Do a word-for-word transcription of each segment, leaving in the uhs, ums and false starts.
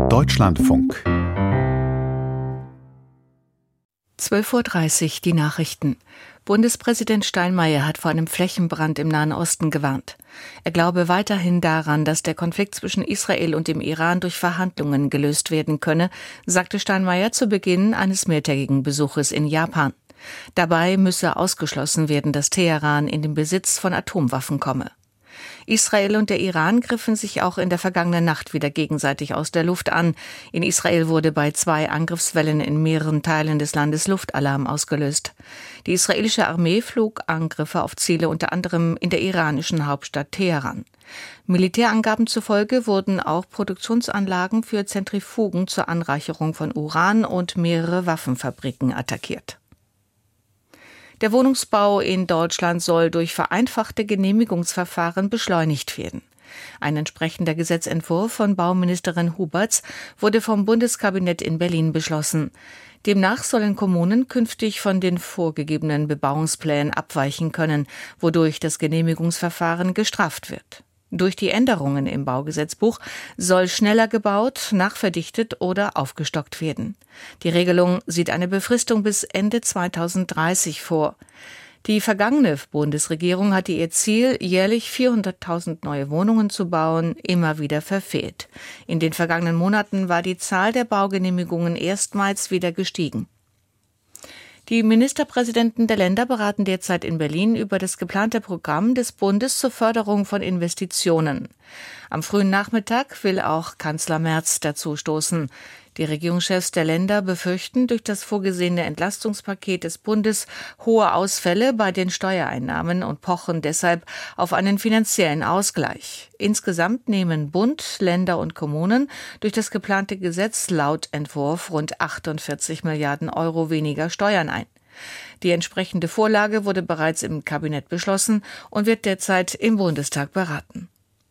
Deutschlandfunk. zwölf Uhr dreißig, die Nachrichten. Bundespräsident Steinmeier hat vor einem Flächenbrand im Nahen Osten gewarnt. Er glaube weiterhin daran, dass der Konflikt zwischen Israel und dem Iran durch Verhandlungen gelöst werden könne, sagte Steinmeier zu Beginn eines mehrtägigen Besuches in Japan. Dabei müsse ausgeschlossen werden, dass Teheran in den Besitz von Atomwaffen komme. Israel und der Iran griffen sich auch in der vergangenen Nacht wieder gegenseitig aus der Luft an. In Israel wurde bei zwei Angriffswellen in mehreren Teilen des Landes Luftalarm ausgelöst. Die israelische Armee flog Angriffe auf Ziele unter anderem in der iranischen Hauptstadt Teheran. Militärangaben zufolge wurden auch Produktionsanlagen für Zentrifugen zur Anreicherung von Uran und mehrere Waffenfabriken attackiert. Der Wohnungsbau in Deutschland soll durch vereinfachte Genehmigungsverfahren beschleunigt werden. Ein entsprechender Gesetzentwurf von Bauministerin Huberts wurde vom Bundeskabinett in Berlin beschlossen. Demnach sollen Kommunen künftig von den vorgegebenen Bebauungsplänen abweichen können, wodurch das Genehmigungsverfahren gestraft wird. Durch die Änderungen im Baugesetzbuch soll schneller gebaut, nachverdichtet oder aufgestockt werden. Die Regelung sieht eine Befristung bis Ende zweitausenddreißig vor. Die vergangene Bundesregierung hatte ihr Ziel, jährlich vierhunderttausend neue Wohnungen zu bauen, immer wieder verfehlt. In den vergangenen Monaten war die Zahl der Baugenehmigungen erstmals wieder gestiegen. Die Ministerpräsidenten der Länder beraten derzeit in Berlin über das geplante Programm des Bundes zur Förderung von Investitionen. Am frühen Nachmittag will auch Kanzler Merz dazu stoßen. Die Regierungschefs der Länder befürchten durch das vorgesehene Entlastungspaket des Bundes hohe Ausfälle bei den Steuereinnahmen und pochen deshalb auf einen finanziellen Ausgleich. Insgesamt nehmen Bund, Länder und Kommunen durch das geplante Gesetz laut Entwurf rund achtundvierzig Milliarden Euro weniger Steuern ein. Die entsprechende Vorlage wurde bereits im Kabinett beschlossen und wird derzeit im Bundestag beraten.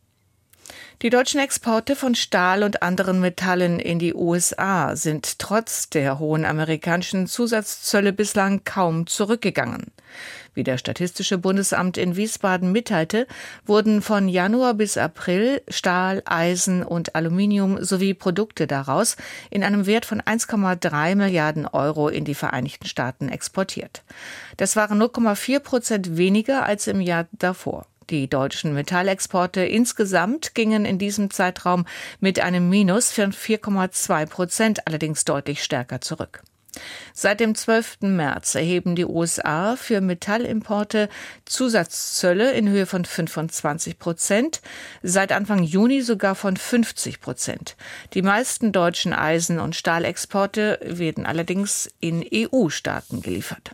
Die deutschen Exporte von Stahl und anderen Metallen in die U S A sind trotz der hohen amerikanischen Zusatzzölle bislang kaum zurückgegangen. Wie das Statistische Bundesamt in Wiesbaden mitteilte, wurden von Januar bis April Stahl, Eisen und Aluminium sowie Produkte daraus in einem Wert von eins Komma drei Milliarden Euro in die Vereinigten Staaten exportiert. Das waren null Komma vier Prozent weniger als im Jahr davor. Die deutschen Metallexporte insgesamt gingen in diesem Zeitraum mit einem Minus von vier Komma zwei Prozent allerdings deutlich stärker zurück. Seit dem zwölften März erheben die U S A für Metallimporte Zusatzzölle in Höhe von fünfundzwanzig Prozent, seit Anfang Juni sogar von fünfzig Prozent. Die meisten deutschen Eisen- und Stahlexporte werden allerdings in E U-Staaten geliefert.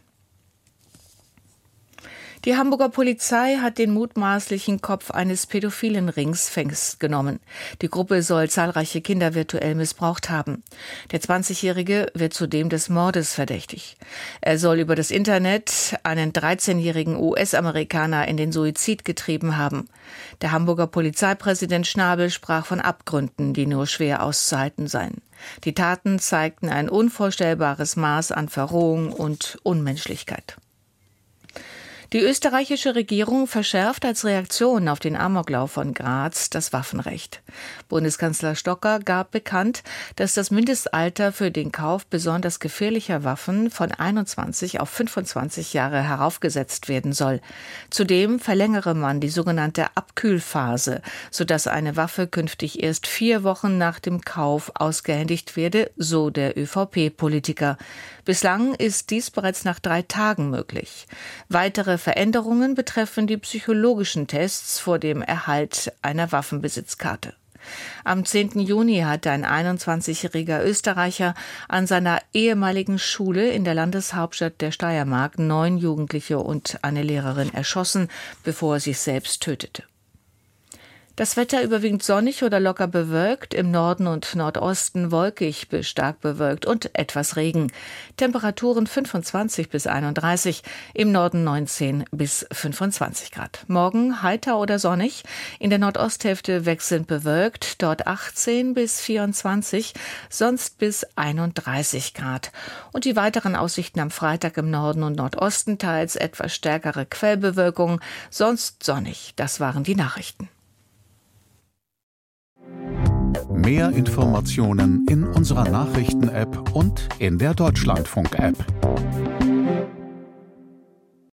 Die Hamburger Polizei hat den mutmaßlichen Kopf eines pädophilen Rings festgenommen. Die Gruppe soll zahlreiche Kinder virtuell missbraucht haben. Der zwanzigjährige wird zudem des Mordes verdächtig. Er soll über das Internet einen dreizehnjährigen U S-Amerikaner in den Suizid getrieben haben. Der Hamburger Polizeipräsident Schnabel sprach von Abgründen, die nur schwer auszuhalten seien. Die Taten zeigten ein unvorstellbares Maß an Verrohung und Unmenschlichkeit. Die österreichische Regierung verschärft als Reaktion auf den Amoklauf von Graz das Waffenrecht. Bundeskanzler Stocker gab bekannt, dass das Mindestalter für den Kauf besonders gefährlicher Waffen von einundzwanzig auf fünfundzwanzig Jahre heraufgesetzt werden soll. Zudem verlängere man die sogenannte Abkühlphase, sodass eine Waffe künftig erst vier Wochen nach dem Kauf ausgehändigt werde, so der ÖVP-Politiker. Bislang ist dies bereits nach drei Tagen möglich. Weitere Veränderungen betreffen die psychologischen Tests vor dem Erhalt einer Waffenbesitzkarte. Am zehnten Juni hatte ein einundzwanzigjähriger Österreicher an seiner ehemaligen Schule in der Landeshauptstadt der Steiermark neun Jugendliche und eine Lehrerin erschossen, bevor er sich selbst tötete. Das Wetter überwiegend sonnig oder locker bewölkt, im Norden und Nordosten wolkig bis stark bewölkt und etwas Regen. Temperaturen fünfundzwanzig bis einunddreißig, im Norden neunzehn bis fünfundzwanzig Grad. Morgen heiter oder sonnig, in der Nordosthälfte wechselnd bewölkt, dort achtzehn bis vierundzwanzig, sonst bis einunddreißig Grad. Und die weiteren Aussichten am Freitag im Norden und Nordosten teils etwas stärkere Quellbewölkung, sonst sonnig. Das waren die Nachrichten. Mehr Informationen in unserer Nachrichten-App und in der Deutschlandfunk-App.